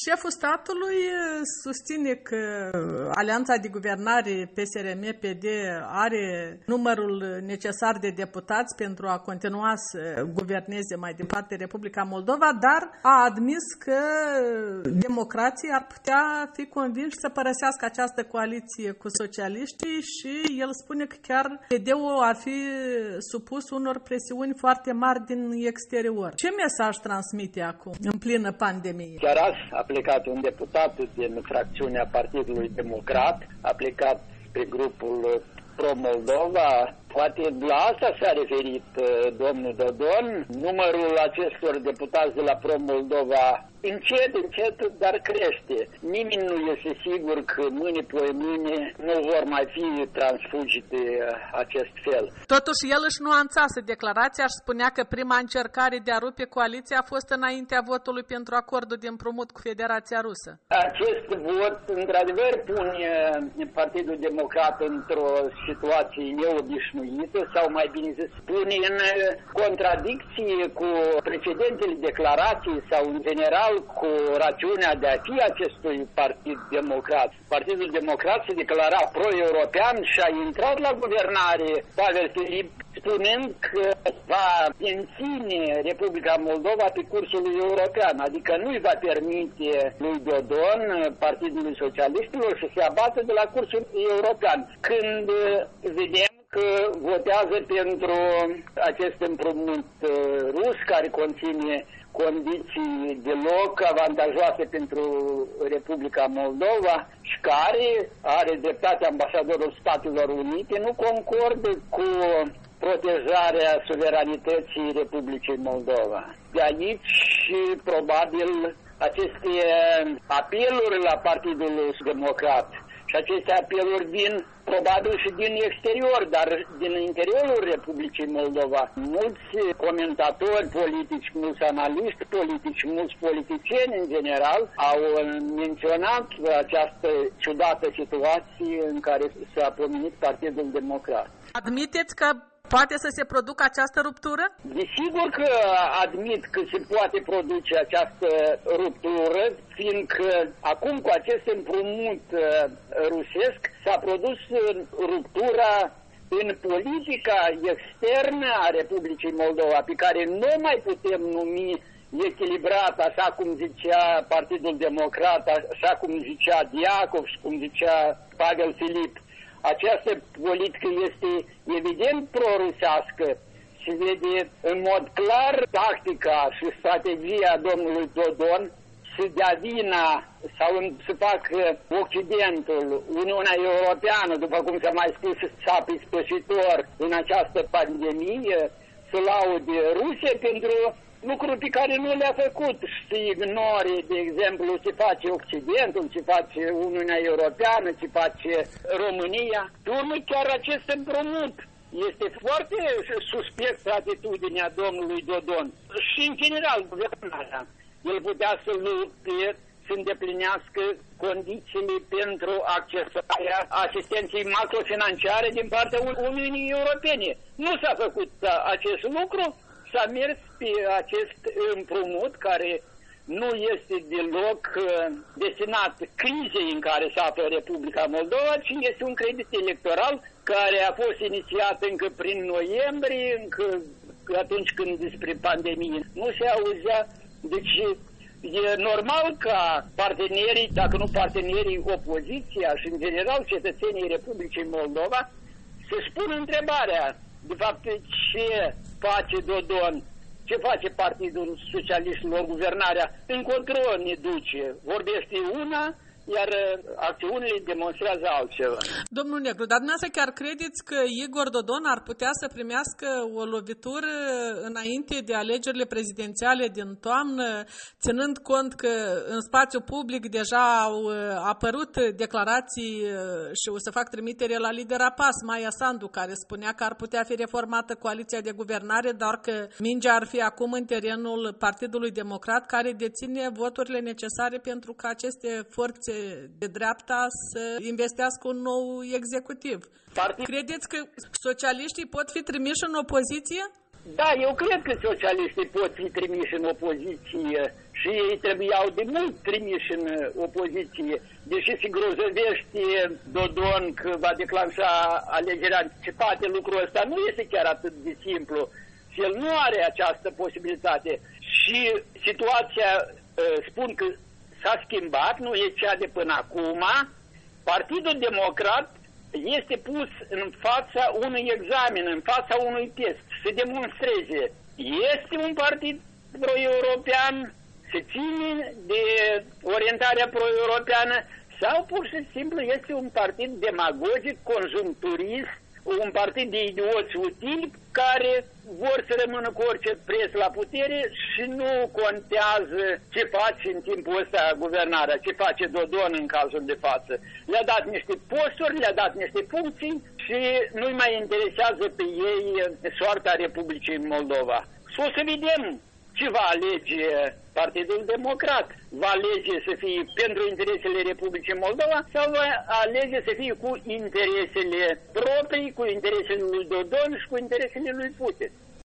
Șeful statului susține că alianța de guvernare PSRM-PD are numărul necesar de deputați pentru a continua să guverneze mai departe Republica Moldova, dar a admis că democrații ar putea fi convinși să părăsească această coaliție cu socialiștii și el spune că chiar PD-ul ar fi supus unor presiuni foarte mari din exterior. Ce mesaj transmite acum, în plină pandemie? Chiar azi a plecat un deputat din fracțiunea Partidului Democrat, a plecat pe grupul Pro-Moldova. Poate la asta s-a referit domnul Dodon. Numărul acestor deputați de la Pro-Moldova încet, dar crește. Nimeni nu este sigur că mâine, poimâine nu vor mai fi transfugi de acest fel. Totuși, el își nuanțase declarația și spunea că prima încercare de a rupe coaliția a fost înaintea votului pentru acordul de împrumut cu Federația Rusă. Acest vot, într-adevăr, pune Partidul Democrat într-o situație neobișnuită, sau mai bine zis, pune în contradicție cu precedentele declarații sau, în general, cu rațiunea de a fi acestui Partid Democrat. Partidul Democrat se declara pro-european și a intrat la guvernare Pavel Filip spunând că va menține Republica Moldova pe cursul european, adică nu-i va permite lui Dodon, Partidului Socialiștilor, să se abată de la cursul european. Când vedem că votează pentru acest împrumut rus care conține condiții deloc avantajoase pentru Republica Moldova și care are dreptate ambasadorul Statelor Unite, nu concordă cu protejarea suveranității Republicii Moldova. De aici, probabil, aceste apeluri la Partidul Democrat. Și aceste apeluri vin probabil și din exterior, dar din interiorul Republicii Moldova. Mulți comentatori politici, mulți analiști politici, mulți politicieni în general au menționat această ciudată situație în care s-a pomenit Partidul Democrat. Admiteți că poate să se producă această ruptură? Desigur că admit că se poate produce această ruptură, fiindcă acum cu acest împrumut rusesc s-a produs ruptura în politica externă a Republicii Moldova, pe care nu mai putem numi echilibrat, așa cum zicea Partidul Democrat, așa cum zicea Diacov și cum zicea Pavel Filip. Această politică este evident pro-rusească și vede în mod clar tactica și strategia domnului Dodon să dea vina sau să facă Occidentul, Uniunea Europeană, după cum s-a mai spus, țapă ispășitor în această pandemie, să laude Rusia pentru lucruri pe care nu le-a făcut și să ignore, de exemplu, ce face Occidentul, ce face Uniunea Europeană, ce face România. Pe urmă, chiar acest împrumut este foarte suspect atitudinea domnului Dodon. Și, în general, guvernarea. El putea să lupte, să îndeplinească condițiile pentru accesarea asistenței macrofinanciare din partea Uniunii Europene. Nu s-a făcut acest lucru. S-a mers pe acest împrumut care nu este deloc destinat crizei în care se află Republica Moldova, ci este un credit electoral care a fost inițiat încă prin noiembrie, încă atunci când despre pandemie nu se auzea. Deci e normal ca partenerii, dacă nu partenerii, opoziția și în general cetățenii Republicii Moldova să-și pună întrebarea, de fapt, ce face Dodon, ce face Partidul Socialiștilor, guvernarea, încotro ne duce. Vorbește una, iar acțiunile demonstrează altceva. Domnul Negru, dar dumneavoastră chiar credeți că Igor Dodon ar putea să primească o lovitură înainte de alegerile prezidențiale din toamnă, ținând cont că în spațiu public deja au apărut declarații și o să fac trimitere la lidera PAS, Maia Sandu, care spunea că ar putea fi reformată coaliția de guvernare, dar că mingea ar fi acum în terenul Partidului Democrat, care deține voturile necesare pentru ca aceste forțe de dreapta să investească un nou executiv. Credeți că socialiștii pot fi trimiși în opoziție? Da, eu cred că socialiștii pot fi trimiși în opoziție și ei trebuiau de mult trimiși în opoziție, deși se grozăvește Dodon că va declanșa alegeri anticipate, lucrul ăsta nu este chiar atât de simplu și el nu are această posibilitate. Și situația, spun că s-a schimbat, nu e cea de până acum. Partidul Democrat este pus în fața unui examen, în fața unui test, să demonstreze. Este un partid pro-european, se ține de orientarea pro-europeană sau pur și simplu este un partid demagogic, conjuncturist, un partid de idioți utili care vor să rămână cu orice preț la putere și nu contează ce face în timpul ăsta guvernarea, ce face Dodon în cazul de față. Le-a dat niște posturi, le-a dat niște funcții și nu-i mai interesează pe ei soarta Republicii Moldova. Să vedem ce va alege Partidul Democrat. Va alege să fie pentru interesele Republicii Moldova sau va alege să fie cu interesele proprii, cu interesele lui Dodon și cu interesele lui Putin.